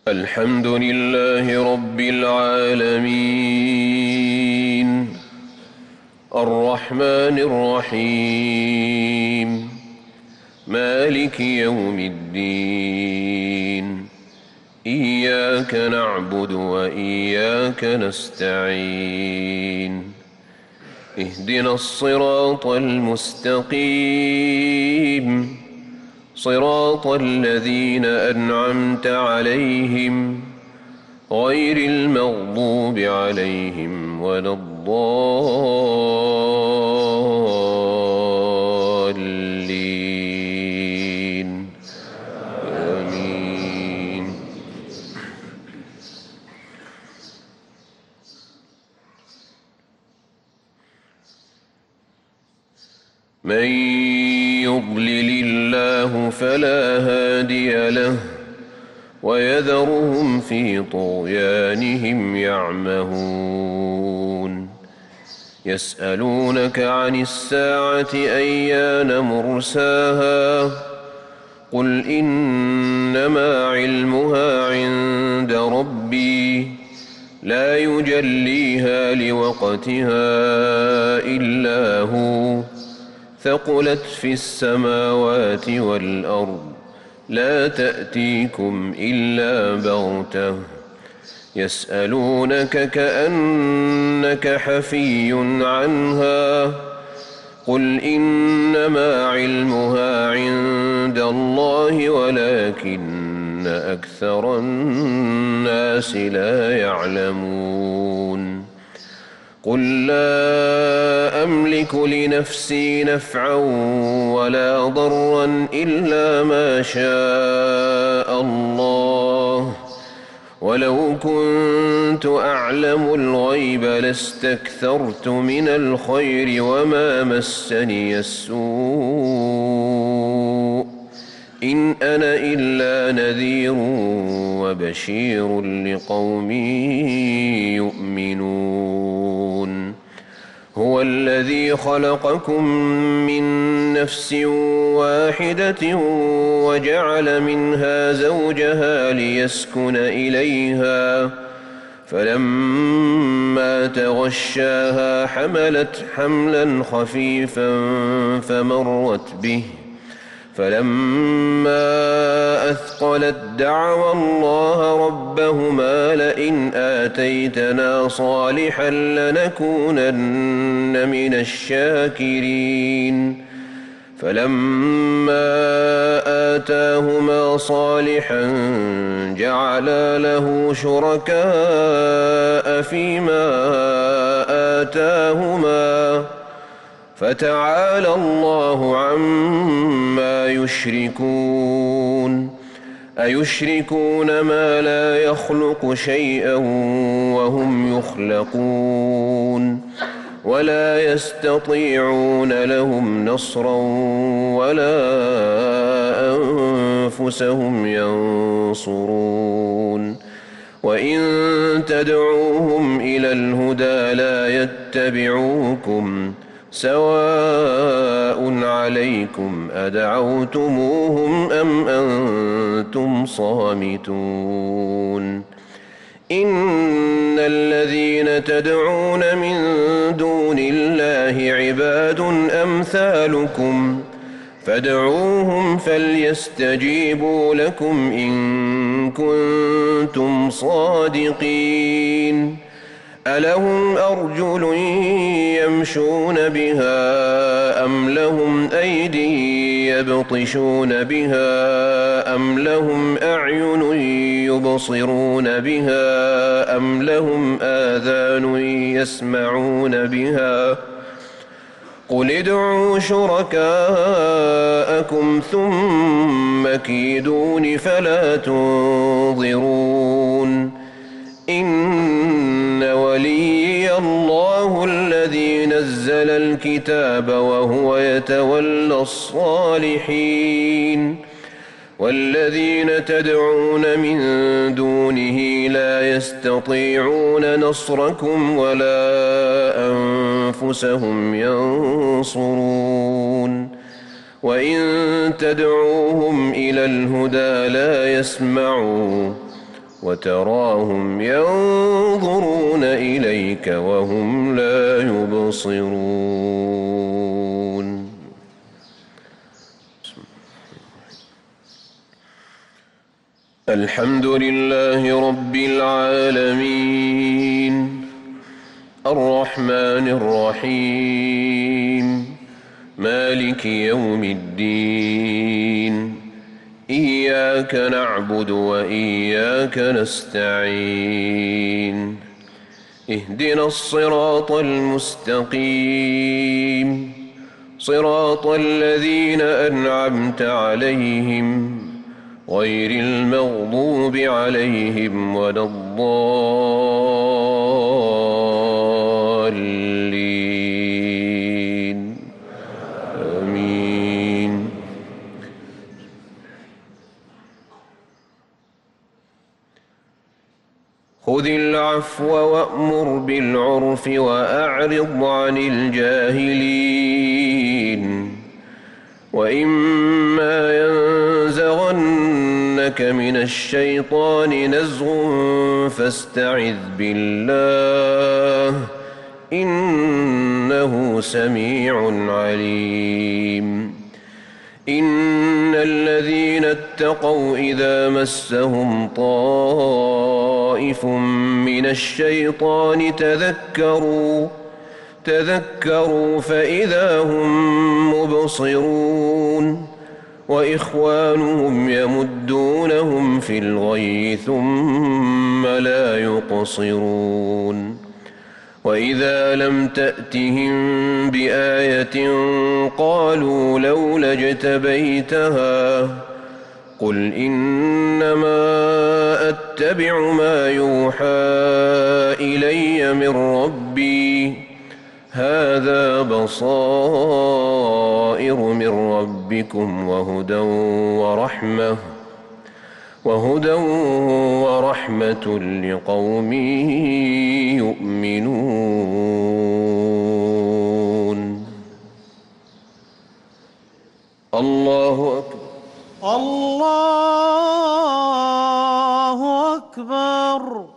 الحمد لله رب العالمين الرحمن الرحيم مالك يوم الدين إياك نعبد وإياك نستعين اهدنا الصراط المستقيم صراط الذين أنعمت عليهم غير المغضوب عليهم ولا الضالين آمين. من يضلل الله فلا هادي له ويذرهم في طغيانهم يعمهون. يسألونك عن الساعة أيان مرساها قل إنما علمها عند ربي لا يجليها لوقتها إلا هو ثقلت في السماوات والأرض لا تأتيكم إلا بغتة يسألونك كأنك حفي عنها قل إنما علمها عند الله ولكن أكثر الناس لا يعلمون. قل لا أملك لنفسي نفعا ولا ضرا إلا ما شاء الله ولو كنت أعلم الغيب لاستكثرت من الخير وما مسني السوء إن أنا إلا نذير وبشير لقوم يؤمنون. هو الذي خلقكم من نفس واحدة وجعل منها زوجها ليسكن إليها فلما تغشاها حملت حملا خفيفا فمرت به فلما أثقلت دعوا الله ربهما لئن آتيتنا صالحا لنكونن من الشاكرين فلما آتاهما صالحا جعلا له شركاء فيما آتاهما فتعالى الله عما يشركون. أيشركون ما لا يخلق شيئا وهم يخلقون ولا يستطيعون لهم نصرا ولا أنفسهم ينصرون. وإن تدعوهم إلى الهدى لا يتبعوكم سواء عليكم أدعوتموهم أم أنتم صامتون. إن الذين تدعون من دون الله عباد أمثالكم فادعوهم فليستجيبوا لكم إن كنتم صادقين. ألهم أرجل يمشون بها أم لهم أيدي يبطشون بها أم لهم أعين يبصرون بها أم لهم آذان يسمعون بها قل ادعوا شركاءكم ثم كيدون فلا تنظرون. إن وليي الله الذي نزل الكتاب وهو يتولى الصالحين والذين تدعون من دونه لا يستطيعون نصركم ولا أنفسهم ينصرون. وإن تدعوهم إلى الهدى لا يسمعوا وتراهم ينظرون إليك وهم لا يبصرون. الحمد لله رب العالمين الرحمن الرحيم مالك يوم الدين إياك نعبد وإياك نستعين اهدنا الصراط المستقيم صراط الذين أنعمت عليهم غير المغضوب عليهم ولا الضالين آمين. خذ العفو وأمر بالعرف وأعرض عن الجاهلين وإما ينزغنك من الشيطان نزغ فاستعذ بالله إنه سميع عليم. إن الذين اتقوا إذا مسهم طائف من الشيطان تذكروا فإذا هم مبصرون وإخوانهم يمدونهم في الغي ثم لا يقصرون. وإذا لم تأتهم بآية قالوا لولا اجتبيتها قل إنما أتبع ما يوحى إلي من ربي هذا بصائر من ربكم وهدى ورحمة لقوم يؤمنون. الله أكبر. الله أكبر.